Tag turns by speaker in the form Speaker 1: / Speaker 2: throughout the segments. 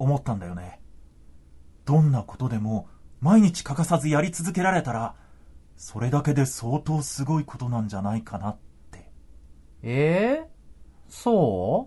Speaker 1: 思ったんだよね。どんなことでも毎日欠かさずやり続けられたら、それだけで相当すごいことなんじゃないかなって。
Speaker 2: そう？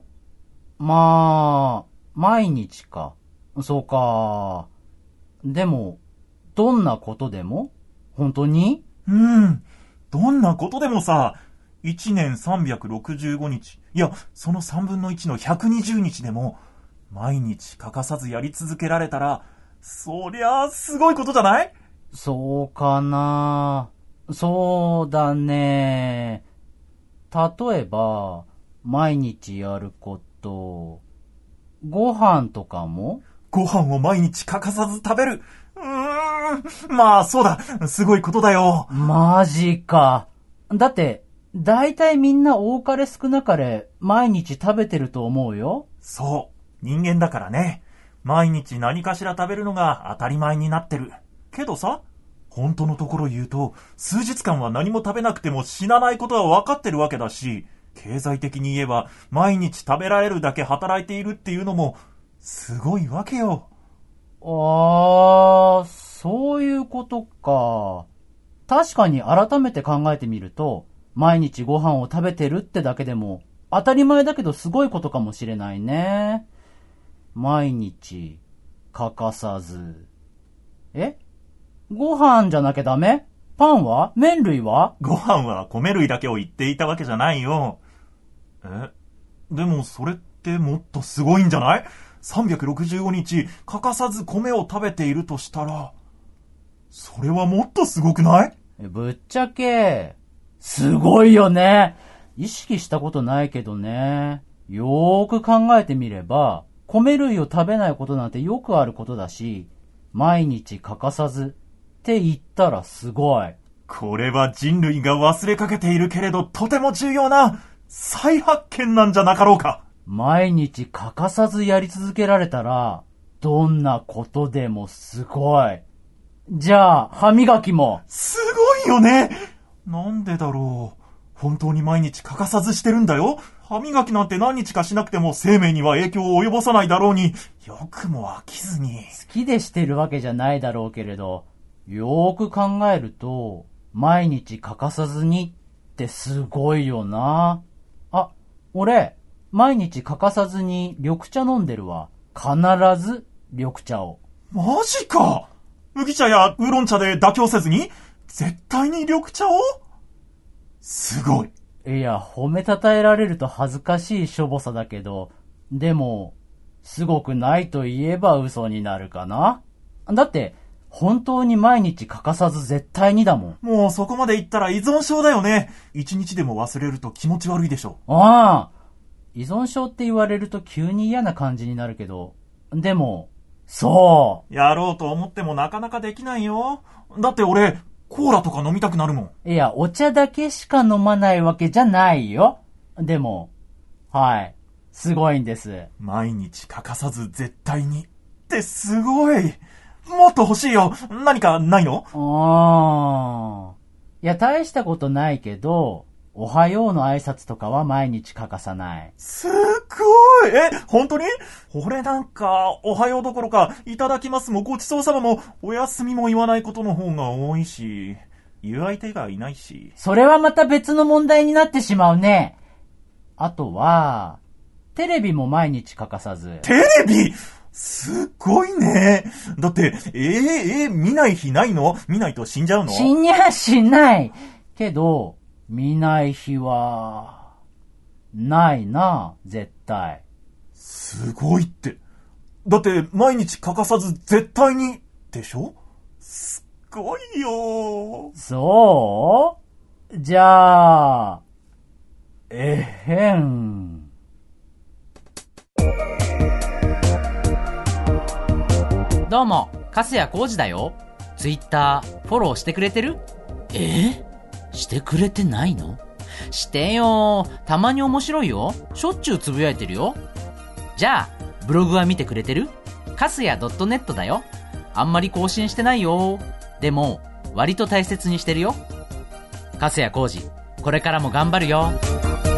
Speaker 2: まあ、毎日か。そうか。でも、どんなことでも？本当に？
Speaker 1: どんなことでもさ、1年365日、いや、その3分の1の120日でも、毎日欠かさずやり続けられたら、そりゃあすごいことじゃない？
Speaker 2: そうかな。そうだね。例えば、毎日やること、ご飯とかも？
Speaker 1: ご飯を毎日欠かさず食べる。まあそうだ、すごいことだよ。
Speaker 2: マジか。だって、だいたいみんな多かれ少なかれ毎日食べてると思うよ。
Speaker 1: そう、人間だからね。毎日何かしら食べるのが当たり前になってる。けどさ、本当のところ言うと、数日間は何も食べなくても死なないことは分かってるわけだし、経済的に言えば毎日食べられるだけ働いているっていうのもすごいわけよ。
Speaker 2: そういうことか。確かに改めて考えてみると、毎日ご飯を食べてるってだけでも当たり前だけどすごいことかもしれないね。毎日欠かさず。ご飯じゃなきゃダメ？パンは？麺類は？
Speaker 1: ご飯は米類だけを言っていたわけじゃないよ。でもそれってもっとすごいんじゃない？ 365 日欠かさず米を食べているとしたら、それはもっとすごくない？
Speaker 2: ぶっちゃけ、すごいよね。意識したことないけどね。よーく考えてみれば、米類を食べないことなんてよくあることだし、毎日欠かさずって言ったらすごい。
Speaker 1: これは人類が忘れかけているけれどとても重要な再発見なんじゃなかろうか。
Speaker 2: 毎日欠かさずやり続けられたら、どんなことでもすごい。じゃあ、歯磨きも。
Speaker 1: すごいよね。なんでだろう。本当に毎日欠かさずしてるんだよ。歯磨きなんて何日かしなくても生命には影響を及ぼさないだろうに、よくも飽きずに。
Speaker 2: 好きでしてるわけじゃないだろうけれど、よーく考えると、毎日欠かさずにってすごいよな。俺、毎日欠かさずに緑茶飲んでるわ。必ず緑茶を。
Speaker 1: マジか。麦茶やウーロン茶で妥協せずに絶対に緑茶を？すごい。
Speaker 2: いや、褒めたたえられると恥ずかしいしょぼさだけど、でも、すごくないと言えば嘘になるかな。だって、本当に毎日欠かさず絶対にだもん。
Speaker 1: もうそこまで言ったら依存症だよね。一日でも忘れると気持ち悪いでしょ。
Speaker 2: 依存症って言われると急に嫌な感じになるけど、でも、そう。
Speaker 1: やろうと思ってもなかなかできないよ。だって俺、コーラとか飲みたくなるもん。
Speaker 2: いや、お茶だけしか飲まないわけじゃないよ。でも、はい。すごいんです。
Speaker 1: 毎日欠かさず絶対に。ってすごい。もっと欲しいよ。何かないの？
Speaker 2: いや、大したことないけど、おはようの挨拶とかは毎日欠かさない。
Speaker 1: すっごい。本当に？俺なんか、おはようどころか、いただきますもごちそうさまも、お休みも言わないことの方が多いし、言う相手がいないし。
Speaker 2: それはまた別の問題になってしまうね。あとは、テレビも毎日欠かさず。
Speaker 1: テレビ？すっごいね。だって、見ない日ないの？見ないと死んじゃうの？
Speaker 2: 死にゃしない。けど、見ない日は、ないな、絶対。
Speaker 1: すごいって。だって、毎日欠かさず絶対に、でしょ？すっごいよ。
Speaker 2: そう？じゃあ、へん。
Speaker 3: どうも、粕谷浩二だよ。ツイッターフォローしてくれてる？
Speaker 2: してくれてないの？
Speaker 3: してよ。たまに面白いよ。しょっちゅうつぶやいてるよ。じゃあ、ブログは見てくれてる？粕谷 .net だよ。あんまり更新してないよ。でも、割と大切にしてるよ。粕谷浩二、これからも頑張るよ。